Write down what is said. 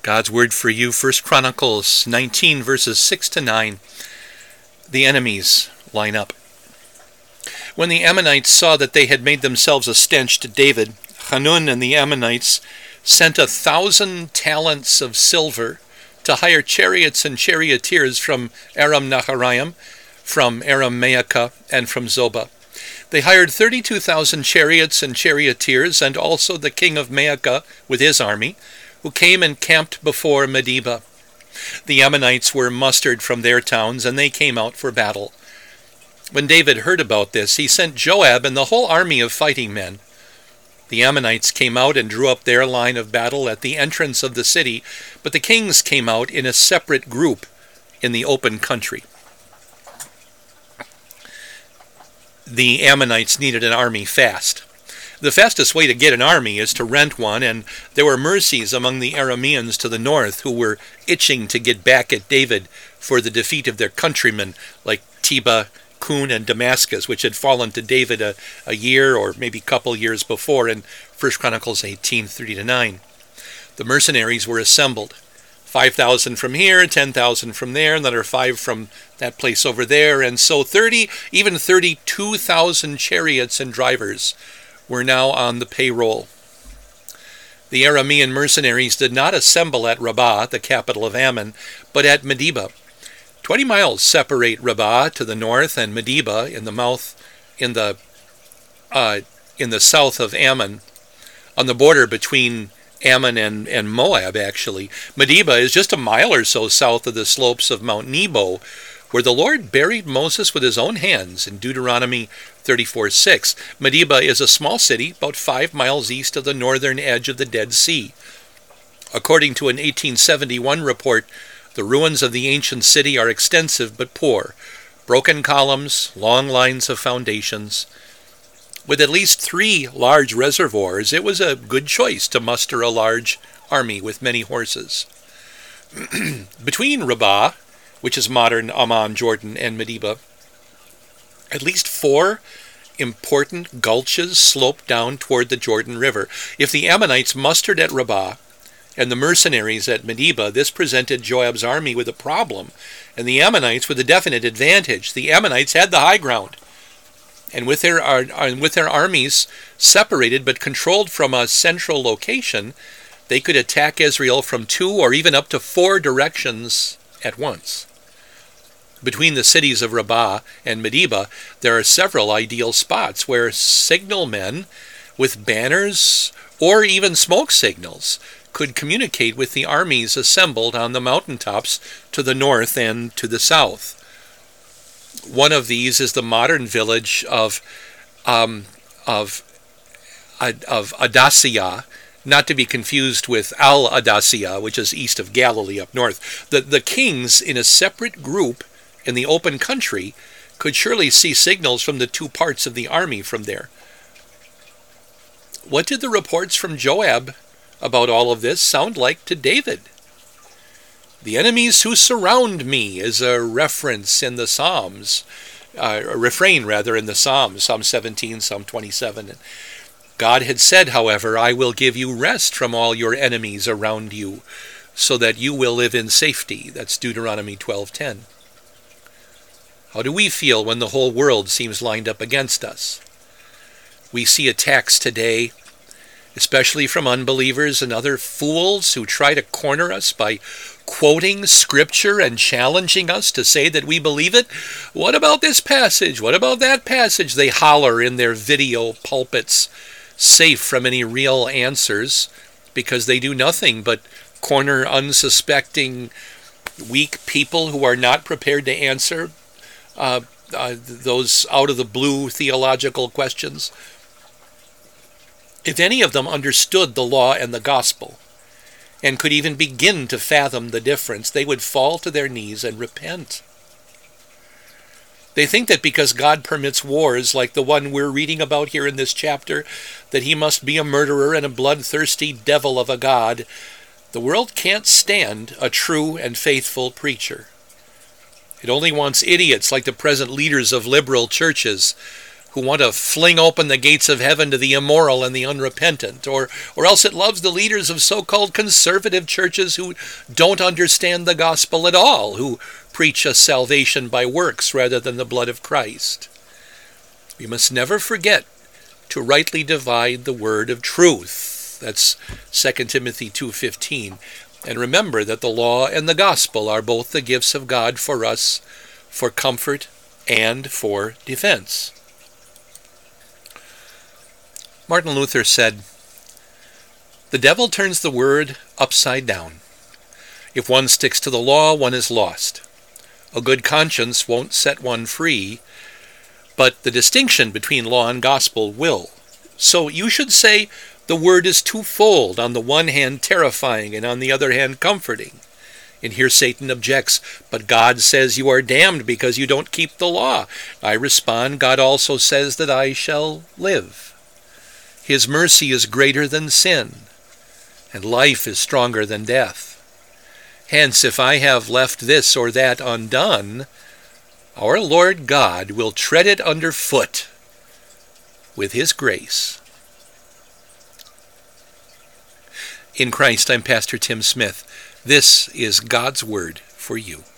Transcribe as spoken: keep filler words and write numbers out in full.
God's word for you, First Chronicles nineteen, verses six to nine. The enemies line up. When the Ammonites saw that they had made themselves a stench to David, Hanun and the Ammonites sent a thousand talents of silver to hire chariots and charioteers from Aram Naharaim, from Aram Maacah, and from Zobah. They hired thirty-two thousand chariots and charioteers, and also the king of Maacah with his army, who came and camped before Medeba. The Ammonites were mustered from their towns, and they came out for battle. When David heard about this, he sent Joab and the whole army of fighting men. The Ammonites came out and drew up their line of battle at the entrance of the city, but the kings came out in a separate group in the open country. The Ammonites needed an army fast. The fastest way to get an army is to rent one, and there were mercies among the Arameans to the north who were itching to get back at David for the defeat of their countrymen like Teba, Kun, and Damascus, which had fallen to David a, a year or maybe a couple years before in First Chronicles eighteen, three to nine. The mercenaries were assembled. five thousand from here, ten thousand from there, another five from that place over there, and so thirty, even thirty-two thousand chariots and drivers were now on the payroll. The Aramean mercenaries did not assemble at Rabbah, the capital of Ammon, but at Medeba. Twenty miles separate Rabbah to the north and Medeba in the mouth in the uh, in the south of Ammon, on the border between Ammon and, and Moab, actually. Medeba is just a mile or so south of the slopes of Mount Nebo, where the Lord buried Moses with his own hands in Deuteronomy thirty-four six. Medeba is a small city about five miles east of the northern edge of the Dead Sea. According to an eighteen seventy-one report, the ruins of the ancient city are extensive but poor. Broken columns, long lines of foundations. With at least three large reservoirs, it was a good choice to muster a large army with many horses. Between Rabbah, which is modern Amman, Jordan, and Medeba, at least four important gulches slope down toward the Jordan River. If the Ammonites mustered at Rabbah and the mercenaries at Medeba, this presented Joab's army with a problem, and the Ammonites with a definite advantage. The Ammonites had the high ground, and with their, uh, with their armies separated but controlled from a central location, they could attack Israel from two or even up to four directions at once. Between the cities of Rabbah and Medeba, there are several ideal spots where signalmen with banners or even smoke signals could communicate with the armies assembled on the mountaintops to the north and to the south. One of these is the modern village of um, of of Adasiyah, not to be confused with Al-Adasiyah, which is east of Galilee up north. The the kings in a separate group in the open country could surely see signals from the two parts of the army from there. What did the reports from Joab about all of this sound like to David? The enemies who surround me is a reference in the Psalms, uh, a refrain rather in the Psalms, Psalm seventeen, Psalm twenty-seven. God had said, however, I will give you rest from all your enemies around you, so that you will live in safety. That's Deuteronomy twelve ten. How do we feel when the whole world seems lined up against us? We see attacks today, especially from unbelievers and other fools who try to corner us by quoting scripture and challenging us to say that we believe it. What about this passage? What about that passage? They holler in their video pulpits, safe from any real answers, because they do nothing but corner unsuspecting, weak people who are not prepared to answer uh, uh, those out-of-the-blue theological questions. If any of them understood the law and the gospel, and could even begin to fathom the difference, they would fall to their knees and repent. They think that because God permits wars like the one we're reading about here in this chapter, that he must be a murderer and a bloodthirsty devil of a God. The world can't stand a true and faithful preacher. It only wants idiots like the present leaders of liberal churches who want to fling open the gates of heaven to the immoral and the unrepentant, or, or else it loves the leaders of so-called conservative churches who don't understand the gospel at all, who preach a salvation by works rather than the blood of Christ. We must never forget to rightly divide the word of truth. That's Second Timothy two fifteen. And remember that the law and the gospel are both the gifts of God for us, for comfort and for defense. Martin Luther said, "The devil turns the word upside down. If one sticks to the law, one is lost. A good conscience won't set one free, but the distinction between law and gospel will. So you should say the word is twofold, on the one hand terrifying and on the other hand comforting." And here Satan objects, "But God says you are damned because you don't keep the law." I respond, God also says that I shall live. His mercy is greater than sin, and life is stronger than death. Hence, if I have left this or that undone, our Lord God will tread it underfoot with his grace. In Christ, I'm Pastor Tim Smith. This is God's Word for you.